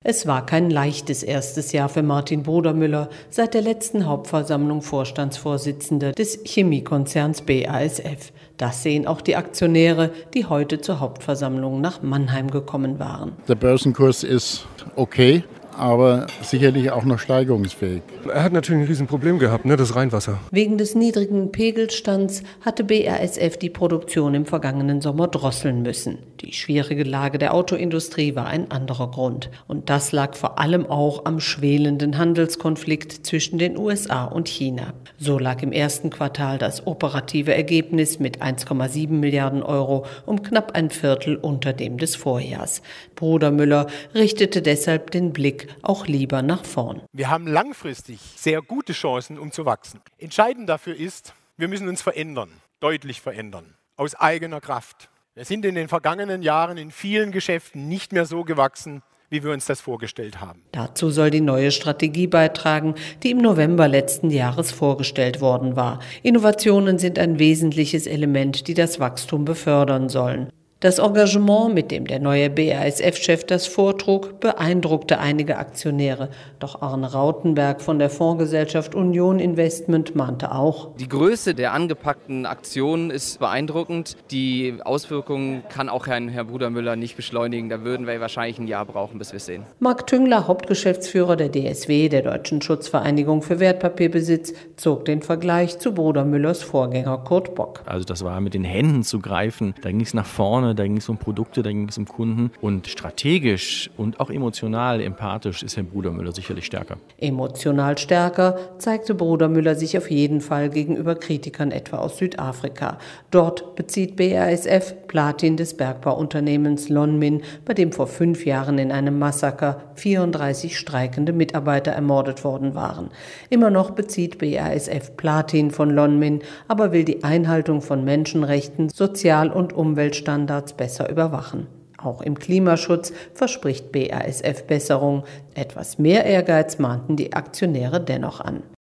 Es war kein leichtes erstes Jahr für Martin Brudermüller, seit der letzten Hauptversammlung Vorstandsvorsitzender des Chemiekonzerns BASF. Das sehen auch die Aktionäre, die heute zur Hauptversammlung nach Mannheim gekommen waren. Der Börsenkurs ist okay, aber sicherlich auch noch steigerungsfähig. Er hat natürlich ein Riesenproblem gehabt, das Rheinwasser. Wegen des niedrigen Pegelstands hatte BASF die Produktion im vergangenen Sommer drosseln müssen. Die schwierige Lage der Autoindustrie war ein anderer Grund. Und das lag vor allem auch am schwelenden Handelskonflikt zwischen den USA und China. So lag im ersten Quartal das operative Ergebnis mit 1,7 Milliarden Euro um knapp ein Viertel unter dem des Vorjahrs. Brudermüller richtete deshalb den Blick auch lieber nach vorn. Wir haben langfristig sehr gute Chancen, um zu wachsen. Entscheidend dafür ist, wir müssen uns verändern, deutlich verändern, aus eigener Kraft. Wir sind in den vergangenen Jahren in vielen Geschäften nicht mehr so gewachsen, wie wir uns das vorgestellt haben. Dazu soll die neue Strategie beitragen, die im November letzten Jahres vorgestellt worden war. Innovationen sind ein wesentliches Element, die das Wachstum befördern sollen. Das Engagement, mit dem der neue BASF-Chef das vortrug, beeindruckte einige Aktionäre. Doch Arne Rautenberg von der Fondsgesellschaft Union Investment mahnte auch: Die Größe der angepackten Aktionen ist beeindruckend. Die Auswirkungen kann auch Herr Brudermüller nicht beschleunigen. Da würden wir wahrscheinlich ein Jahr brauchen, bis wir es sehen. Marc Tüngler, Hauptgeschäftsführer der DSW, der Deutschen Schutzvereinigung für Wertpapierbesitz, zog den Vergleich zu Brudermüllers Vorgänger Kurt Bock. Also das war mit den Händen zu greifen. Da ging es nach vorne. Da ging es um Produkte, da ging es um Kunden. Und strategisch und auch emotional, empathisch ist Herr Brudermüller sicherlich stärker. Emotional stärker zeigte Brudermüller sich auf jeden Fall gegenüber Kritikern etwa aus Südafrika. Dort bezieht BASF Platin des Bergbauunternehmens Lonmin, bei dem vor 5 Jahren in einem Massaker 34 streikende Mitarbeiter ermordet worden waren. Immer noch bezieht BASF Platin von Lonmin, aber will die Einhaltung von Menschenrechten, Sozial- und Umweltstandards besser überwachen. Auch im Klimaschutz verspricht BASF Besserung. Etwas mehr Ehrgeiz mahnten die Aktionäre dennoch an.